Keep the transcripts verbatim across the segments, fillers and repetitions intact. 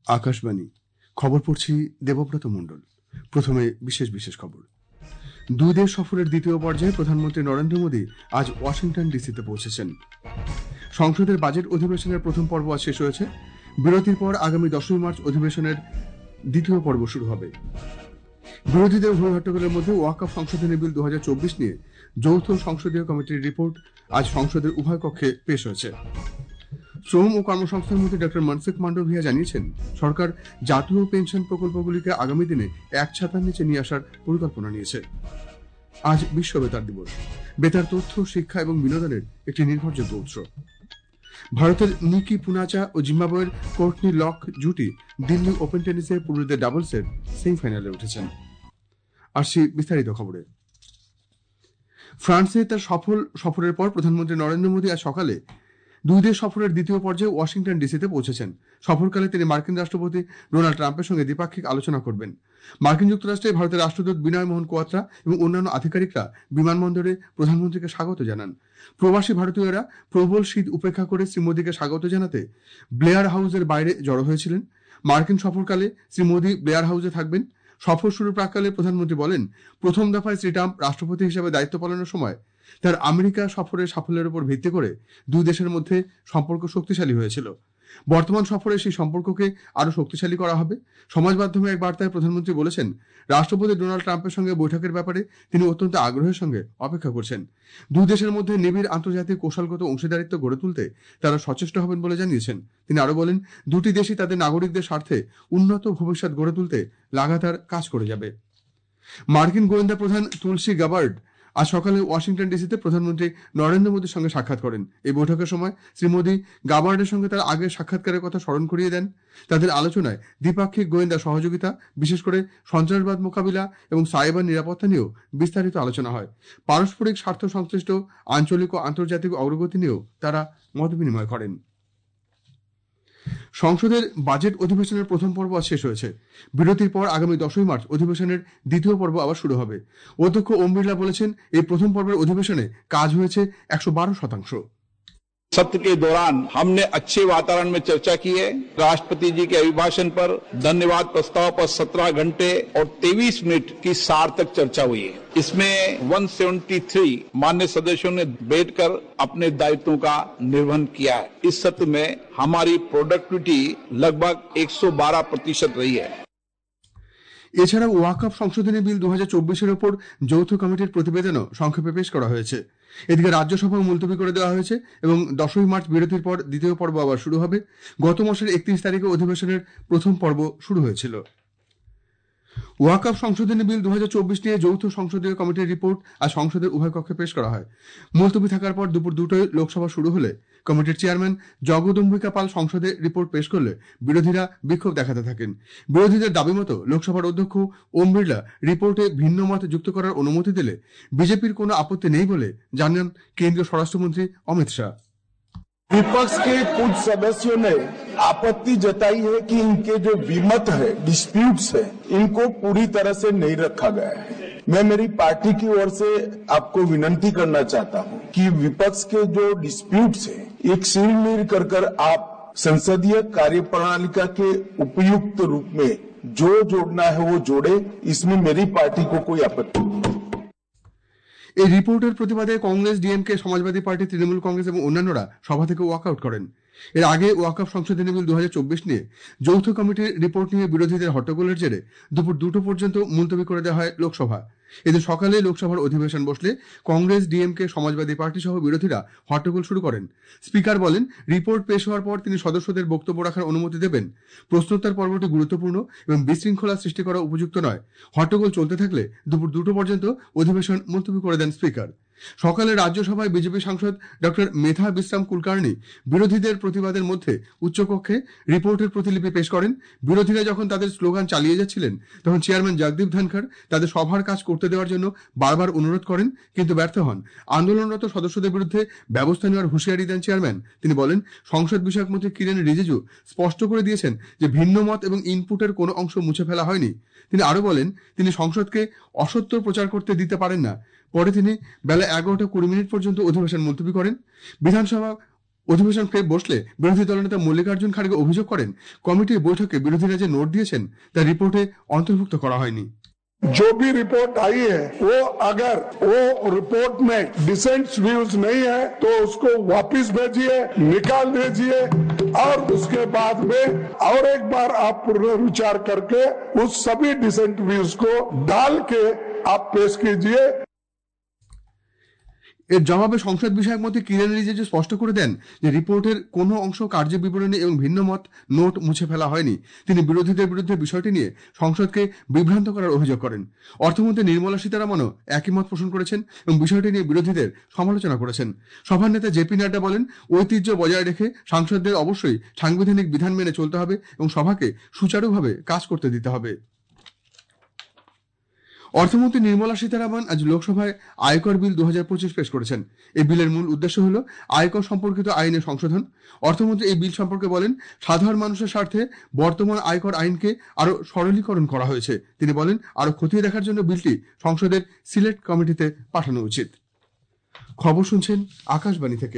আকাশবাণী খবর পড়ছি দেবব্রত মণ্ডল। প্রথমে বিশেষ বিশেষ খবর। দুই দেশ সফরের দ্বিতীয় পর্যায়ে প্রধানমন্ত্রী নরেন্দ্র মোদী আজ ওয়াশিংটন ডিসিতে পৌঁছেছেন। সংসদের বাজেট অধিবেশনের প্রথম পর্ব আজ শেষ হয়েছে। বিরতির পর আগামী দশই মার্চ অধিবেশনের দ্বিতীয় পর্ব শুরু হবে। বিরোধীদের উভয় হট্টগোলের মধ্যে ওয়াকফ সংশোধনী বিল দু হাজার চব্বিশ নিয়ে যৌথ সংসদীয় কমিটির রিপোর্ট আজ সংসদের উভয় কক্ষে পেশ হয়েছে। শ্রম ও কর্মসংস্থান মন্ত্রী ডক্টর মনসুখ মান্ডভিয়া জানিয়েছেন, সরকার জাতীয় পেনশন প্রকল্পগুলিকে আগামী দিনে এক ছাতার নিচে নিয়ে আসার পরিকল্পনা নিয়েছে। আজ বিশ্ব বেতার দিবস। বেতার তথ্য, শিক্ষা এবং বিনোদনের একটি নির্ভরযোগ্য উৎস। ভারতের নিকি পুনাচা ও জিম্বাবুয়ের কোর্টনি লক জুটি দিল্লি ওপেন টেনিসে পুরুষদের ডাবলসের সেমিফাইনালে উঠেছেন। আসছি বিস্তারিত খবরে। ফ্রান্সে তার সফল সফরের পর প্রধানমন্ত্রী নরেন্দ্র মোদী আজ সকালে দুই দেশ সফরের দ্বিতীয় পর্যায়ে ওয়াশিংটন ডিসিতে পৌঁছেছেন। সফরকালে তিনি মার্কিন রাষ্ট্রপতি ডোনাল্ড ট্রাম্পের সঙ্গে দ্বিপাক্ষিক আলোচনা করবেন। মার্কিন যুক্তরাষ্ট্রে ভারতের রাষ্ট্রদূত বিনয় মোহন কোয়াত্রা এবং অন্যান্য আধিকারিকরা বিমানবন্দরে প্রধানমন্ত্রীকে স্বাগত জানান। প্রবাসী ভারতীয়রা প্রবল শীত উপেক্ষা করে শ্রী মোদীকে স্বাগত জানাতে ব্লেয়ার হাউসের বাইরে জড়ো হয়েছিলেন। মার্কিন সফরকালে শ্রী মোদী ব্লেয়ার হাউসে থাকবেন। সফর শুরুর প্রাক্কালে প্রধানমন্ত্রী বলেন, প্রথম দফায় শ্রী ট্রাম্প রাষ্ট্রপতি হিসেবে দায়িত্ব পালনের সময় তার আমেরিকা সফরের সাফল্যের উপর ভিত্তি করে দুই দেশের মধ্যে সম্পর্ক শক্তিশালী হয়েছিল। বর্তমান সফরে সেই সম্পর্ককে আরো শক্তিশালী করা হবে। সমাজ মাধ্যমে এক বার্তায় প্রধানমন্ত্রী বলেছেন, রাষ্ট্রপতি ডোনাল্ড ট্রাম্পের সঙ্গে বৈঠকের ব্যাপারে তিনি অত্যন্ত আগ্রহের সঙ্গে অপেক্ষা করছেন। দুই দেশের মধ্যে নিবিড় আন্তর্জাতিক কৌশলগত অংশীদারিত্ব গড়ে তুলতে তারা সচেষ্ট হবেন বলে জানিয়েছেন। তিনি আরো বলেন, দুটি দেশই তাদের নাগরিকদের স্বার্থে উন্নত ভবিষ্যৎ গড়ে তুলতে লাগাতার কাজ করে যাবে। মার্কিন গোয়েন্দা প্রধান তুলসি গাবার্ড আজ সকালে ওয়াশিংটন ডিসিতে প্রধানমন্ত্রী নরেন্দ্র মোদীর সঙ্গে সাক্ষাৎ করেন। এই বৈঠকের সময় শ্রী মোদী গাবার্ডের সঙ্গে তার আগের সাক্ষাৎকারের কথা স্মরণ করিয়ে দেন। তাদের আলোচনায় দ্বিপাক্ষিক গোয়েন্দা সহযোগিতা, বিশেষ করে সন্ত্রাসবাদ মোকাবিলা এবং সাইবার নিরাপত্তা নিয়েও বিস্তারিত আলোচনা হয়। পারস্পরিক স্বার্থ সংশ্লিষ্ট আঞ্চলিক ও আন্তর্জাতিক অগ্রগতি নিয়েও তারা মত বিনিময় করেন। সংসদের বাজেট অধিবেশনের প্রথম পর্ব আজ শেষ হয়েছে। বিরতির পর আগামী দশই মার্চ অধিবেশনের দ্বিতীয় পর্ব আবার শুরু হবে। অধ্যক্ষ ওম বিড়লা বলেছেন, এই প্রথম পর্বের অধিবেশনে কাজ হয়েছে একশো বারো শতাংশ। सत्र के दौरान हमने अच्छे वातावरण में चर्चा की है। राष्ट्रपति जी के अभिभाषण पर धन्यवाद प्रस्ताव पर सत्रह घंटे और तेईस मिनट की सार्थक चर्चा हुई है। इसमें एक सौ तिहत्तर मान्य सदस्यों ने बैठकर अपने दायित्वों का निर्वहन किया है। इस सत्र में हमारी प्रोडक्टिविटी लगभग एक सौ बारह प्रतिशत रही है। এছাড়া ওয়াকফ সংশোধনী বিল দু হাজার চব্বিশের ওপর যৌথ কমিটির প্রতিবেদনও সংক্ষেপে পেশ করা হয়েছে। এদিকে রাজ্যসভাও মুলতবি করে দেওয়া হয়েছে এবং দশই মার্চ বিরতির পর দ্বিতীয় পর্ব আবার শুরু হবে। গত মাসের একত্রিশ তারিখে অধিবেশনের প্রথম পর্ব শুরু হয়েছিল। ওয়াকফ সংশোধনী বিল দু হাজার চব্বিশ নিয়ে যৌথ সংসদীয় কমিটির রিপোর্ট আজ সংসদের উভয় কক্ষে পেশ করা হয়। মুলতবি থাকার পর দুপুর দুটোয় লোকসভা শুরু হলে কমিটির চেয়ারম্যান জগদম্বিকা পাল সংসদে রিপোর্ট পেশ করলে বিরোধীরা বিক্ষোভ দেখাতে থাকেন। বিরোধীদের দাবি মতো লোকসভার অধ্যক্ষ ওম বিড়লা রিপোর্টে ভিন্ন মত যুক্ত করার অনুমতি দিলে বিজেপির কোনো আপত্তি নেই বলে জানান কেন্দ্রীয় স্বরাষ্ট্রমন্ত্রী অমিত শাহ। विपक्ष के कुछ सदस्यों ने आपत्ति जताई है कि इनके जो विमत है, डिस्प्यूट्स है, इनको पूरी तरह से नहीं रखा गया है। मैं मेरी पार्टी की ओर से आपको विनती करना चाहता हूं कि विपक्ष के जो डिस्प्यूट्स है, एक सील मीर कर कर आप संसदीय कार्यप्रणालिका के उपयुक्त रूप में जो जोड़ना है वो जोड़े। इसमें मेरी पार्टी को कोई आपत्ति नहीं। এই রিপোর্টের প্রতিবাদে কংগ্রেস, ডিএমকে, সমাজবাদী পার্টি, তৃণমূল কংগ্রেস এবং অন্যান্যরা সভা থেকে ওয়াকআউট করেন। এর আগে ওয়াকফ সংশোধনী বিল দু হাজার চব্বিশ নিয়ে যৌথ কমিটির রিপোর্ট নিয়ে বিরোধীদের হট্টগোলের জেরে দুপুর দুটো পর্যন্ত মুলতবি করে দেওয়া হয় লোকসভা। এদিন সকালে লোকসভার অধিবেশন বসলে কংগ্রেস, ডিএমকে, সমাজবাদী পার্টি সহ বিরোধীরা হট্টগোল শুরু করেন। স্পিকার বলেন, রিপোর্ট পেশ হওয়ার পর তিনি সদস্যদের বক্তব্য রাখার অনুমতি দেবেন। প্রশ্নোত্তর পর্বটি গুরুত্বপূর্ণ এবং বিশৃঙ্খলা সৃষ্টি করা উপযুক্ত নয়। হট্টগোল চলতে থাকলে দুপুর দুটো পর্যন্ত অধিবেশন মুলতবি করে দেন স্পিকার। সকালে রাজ্যসভায় বিজেপি সাংসদ ডক্টর মেধা বিশ্রাম কুলকার্নি বিরোধীদের প্রতিবাদের মধ্যে উচ্চকক্ষে রিপোর্টের প্রতিলিপি পেশ করেন। বিরোধীরা যখন তাদের স্লোগান চালিয়ে যাচ্ছিলেন তখন চেয়ারম্যান জগদীপ ধনখড় তাদের সভার কাজ করতে দেওয়ার জন্য বারবার অনুরোধ করেন, কিন্তু ব্যর্থ হন। আন্দোলনরত সদস্যদের বিরুদ্ধে ব্যবস্থা নেওয়ার হুঁশিয়ারি দেন চেয়ারম্যান। তিনি বলেন, সংসদ বিষয়ক মন্ত্রী কিরেন রিজিজু স্পষ্ট করে দিয়েছেন যে ভিন্ন মত এবং ইনপুটের কোনো অংশ মুছে ফেলা হয়নি। তিনি আরো বলেন, তিনি সংসদকে অসত্য প্রচার করতে দিতে পারেন না। পরে তিনি বেলা এগারোটা কুড়ি মিনিট পর্যন্ত অধিবেশন মুলতবি করেন। বিধানসভা অধিবেশন ফের বসলে বিরোধী দলনেতা মল্লিকার্জুন খাড়গে অভিযোগ করেন কমিটির বৈঠকে বিরোধীরা যে নোট দিয়েছেন তা রিপোর্টে অন্তর্ভুক্ত করা হয়নি। जो भी रिपोर्ट आई है वो अगर वो रिपोर्ट में डिसेंट व्यूज नहीं है तो उसको वापस भेजिए, निकाल दीजिए और उसके बाद में और एक बार आप पुनर्विचार करके उस सभी डिसेंट व्यूज को डाल के आप पेश कीजिए। এর জবাবে সংসদ বিষয়ক মন্ত্রী কিরেন রিজিজু স্পষ্ট করে দেন যে রিপোর্টের কোনো অংশ কার্য বিবরণী এবং ভিন্ন মত নোট মুছে ফেলা হয়নি। তিনি বিরোধীদের বিরুদ্ধে বিষয়টি নিয়ে সংসদকে বিভ্রান্ত করার অভিযোগ করেন। অর্থমন্ত্রী নির্মলা সীতারামনও একই মত পোষণ করেছেন এবং বিষয়টি নিয়ে বিরোধীদের সমালোচনা করেছেন। সভার নেতা জেপি নাড্ডা বলেন, ঐতিহ্য বজায় রেখে সাংসদদের অবশ্যই সাংবিধানিক বিধান মেনে চলতে হবে এবং সভাকে সুচারুভাবে কাজ করতে দিতে হবে। অর্থমন্ত্রী নির্মলা সীতারামন আজ লোকসভায় আয়কর বিল দু হাজার পঁচিশ পেশ করেছেন। এই বিলের মূল উদ্দেশ্য হল আয়কর সম্পর্কিত আইনে সংশোধন। অর্থমন্ত্রী এই বিল সম্পর্কে বলেন, সাধারণ মানুষের স্বার্থে বর্তমান আয়কর আইনকে আরো সরলীকরণ করা হয়েছে। তিনি বলেন, আরো খতিয়ে দেখার জন্য বিলটি সংসদের সিলেক্ট কমিটিতে পাঠানো উচিত। খবর শুনছেন আকাশবাণী থেকে।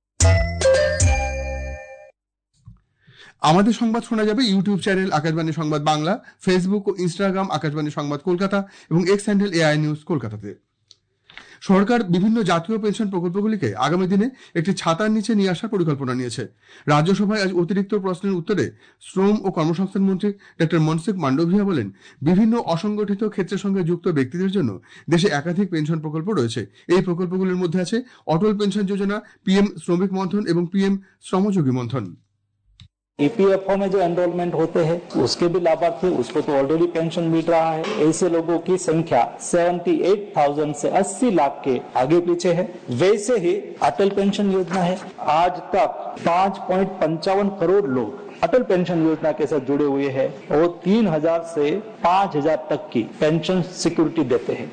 আমাদের সংবাদ শোনা যাবে YouTube channel Akashvani Sangbad Bangla, Facebook ও ইনস্টাগ্রাম আকাশবাণী সংবাদ কলকাতা এবং এক্স হ্যান্ডেল এআই নিউজ কলকাতাতে। সরকার বিভিন্ন জাতীয় পেনশন প্রকল্পগুলিকে আগামী দিনে একটি ছাতার নিচে নিয়ে আসার পরিকল্পনা নিয়েছে। রাজ্যসভায় আজ অতিরিক্ত প্রশ্নের উত্তরে শ্রম ও কর্মসংস্থান মন্ত্রী ডক্টর মনসুখ মান্ডভিয়া বলেন, বিভিন্ন অসংগঠিত ক্ষেত্রের সঙ্গে যুক্ত ব্যক্তিদের জন্য দেশে একাধিক পেনশন প্রকল্প রয়েছে। এই প্রকল্পগুলির মধ্যে আছে অটল পেনশন যোজনা, পিএম শ্রমিক মন্থন এবং পিএম শ্রমযোগী মন্থন। ईपीएफओ में जो एनरोलमेंट होते हैं उसके भी लाभार्थी, उसको तो ऑलरेडी पेंशन मिल रहा है। ऐसे लोगों की संख्या अठहत्तर हज़ार से अस्सी लाख के आगे पीछे है। वैसे ही अटल पेंशन योजना है। आज तक पाँच पॉइंट पंचावन करोड़ लोग अटल पेंशन योजना के साथ जुड़े हुए हैं और तीन हजार से पाँच हजार तक की पेंशन सिक्योरिटी देते हैं।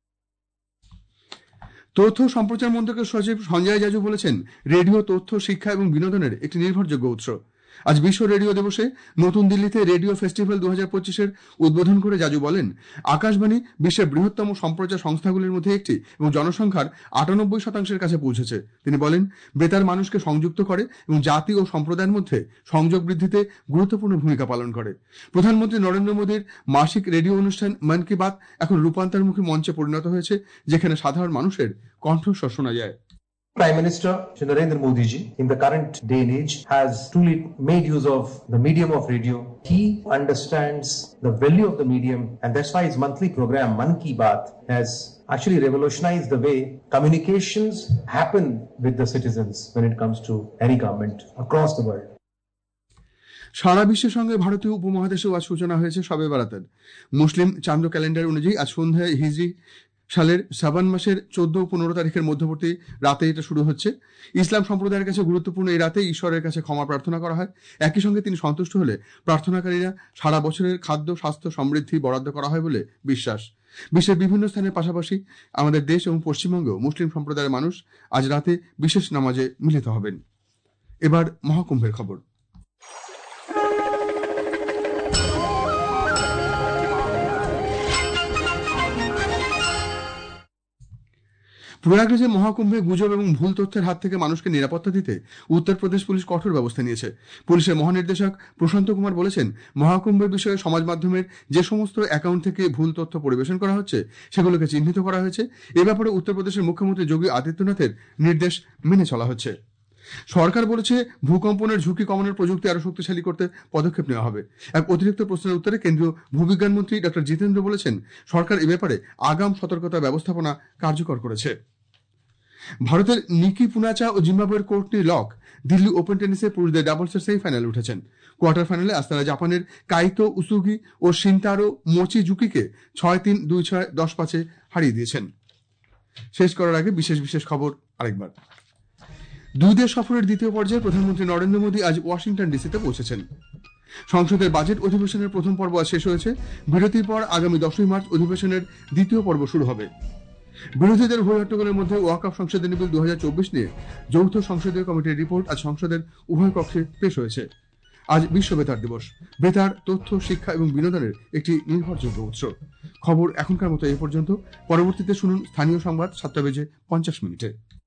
তথ্য সম্প্রচার মন্ত্রকের সচিব সঞ্জয় জাজু বলেছেন, রেডিও তথ্য, শিক্ষা এবং বিনোদনের একটি নির্ভরযোগ্য উৎস। আজ বিশ্ব রেডিও দিবসে নতুন দিল্লিতে রেডিও ফেস্টিভ্যাল দু হাজার পঁচিশের উদ্বোধন করে জাজু বলেন, আকাশবাণী বিশ্বের বৃহত্তম সম্প্রচার সংস্থাগুলির মধ্যে একটি এবং জনসংখ্যার আটানব্বই শতাংশের কাছে পৌঁছেছে। তিনি বলেন, বেতার মানুষকে সংযুক্ত করে এবং জাতি ও সম্প্রদায়ের মধ্যে সংযোগ বৃদ্ধিতে গুরুত্বপূর্ণ ভূমিকা পালন করে। প্রধানমন্ত্রী নরেন্দ্র মোদীর মাসিক রেডিও অনুষ্ঠান মন কি বাত এখন রূপান্তরমুখী মঞ্চে পরিণত হয়েছে, যেখানে সাধারণ মানুষের কণ্ঠস্বর শোনা যায়। Prime Minister Shri Narendra Modi ji, in the current day and age, has truly made use of the medium of radio. He understands the value of the medium, and that's why his monthly program, Man Ki Baat, has actually revolutionized the way communications happen with the citizens when it comes to any government across the world. সারা বিশ্বের সঙ্গে ভারতীয় উপমহাদেশেও আজ সূচনা হয়েছে শবে বরাতের। মুসলিম চান্দ্র calendar অনুযায়ী আজ সন্ধ্যায় হিজরি সালের শাবান মাসের চোদ্দ ও পনেরো তারিখের মধ্যবর্তী রাতে এটা শুরু হচ্ছে। ইসলাম সম্প্রদায়ের কাছে গুরুত্বপূর্ণ এই রাতে ঈশ্বরের কাছে ক্ষমা প্রার্থনা করা হয়। একই সঙ্গে তিনি সন্তুষ্ট হলে প্রার্থনাকারীরা সারা বছরের খাদ্য, স্বাস্থ্য, সমৃদ্ধি বরাদ্দ করা হয় বলে বিশ্বাস। বিশ্বের বিভিন্ন স্থানের পাশাপাশি আমাদের দেশ এবং পশ্চিমবঙ্গেও মুসলিম সম্প্রদায়ের মানুষ আজ রাতে বিশেষ নামাজে মিলিত হবেন। এবার মহাকুম্ভের খবর। প্রয়াগরাজে মহাকুম্ভে গুজব এবং ভুল তথ্যের হাত থেকে মানুষকে নিরাপত্তা দিতে উত্তরপ্রদেশ পুলিশ কঠোর ব্যবস্থা নিয়েছে। পুলিশের মহানির্দেশক প্রশান্ত কুমার বলেছেন, মহাকুম্ভের বিষয়ে সমাজ মাধ্যমের যে সমস্ত অ্যাকাউন্ট থেকে ভুল তথ্য পরিবেশন করা হচ্ছে সেগুলোকে চিহ্নিত করা হয়েছে। এ ব্যাপারে উত্তরপ্রদেশের মুখ্যমন্ত্রী যোগী আদিত্যনাথের নির্দেশ মেনে চলা হচ্ছে। সরকার বলেছে, ভূকম্পনের ঝুঁকি কমানোর প্রযুক্তি আরো শক্তিশালী করতে পদক্ষেপ নেওয়া হবে। এক অতিরিক্ত প্রশ্নের উত্তরে কেন্দ্রীয় ভূবিজ্ঞান মন্ত্রী ডক্টর জিতেন্দ্র বলেছেন, সরকার এ ব্যাপারে আগাম সতর্কতা ব্যবস্থাপনা কার্যকর করেছে। ভারতের নিকি পুনাচা ও জিম্বাবুয়ের কোর্টনি লক দিল্লি ওপেন টেনিসে পুরুষদের ডাবলসের সেমিফাইনালে উঠেছেন। কোয়ার্টার ফাইনালে আজ তারা জাপানের কাইতো উসুগি ও শিনতারো মোচিজুকিকে ছয় তিন, দুই ছয়, দশ পাঁচে হারিয়ে দিয়েছেন। শেষ করার আগে বিশেষ বিশেষ খবর আরেকবার। দুই দেশ সফরের দ্বিতীয় পর্যায়ে প্রধানমন্ত্রী নরেন্দ্র মোদী আজ ওয়াশিংটন ডিসিতে পৌঁছেছেন। সংসদের বাজেট অধিবেশনের প্রথম পর্ব আজ শেষ হয়েছে। বিরতির পর আগামী দশই মার্চ অধিবেশনের দ্বিতীয় পর্ব শুরু হবে। বিরোধীদের হট্টগোলের মধ্যে ওয়াকফ সংশোধনী বিল দু হাজার চব্বিশ নিয়ে যৌথ সংসদীয় কমিটির রিপোর্ট আজ সংসদের উভয় কক্ষে পেশ হয়েছে। আজ বিশ্ব বেতার দিবস। বেতার তথ্য, শিক্ষা এবং বিনোদনের একটি নির্ভরযোগ্য উৎস। খবর এখনকার মতো এই পর্যন্ত। পরবর্তীতে শুনুন স্থানীয় সংবাদ সাতটা বেজে পঞ্চাশ মিনিটে।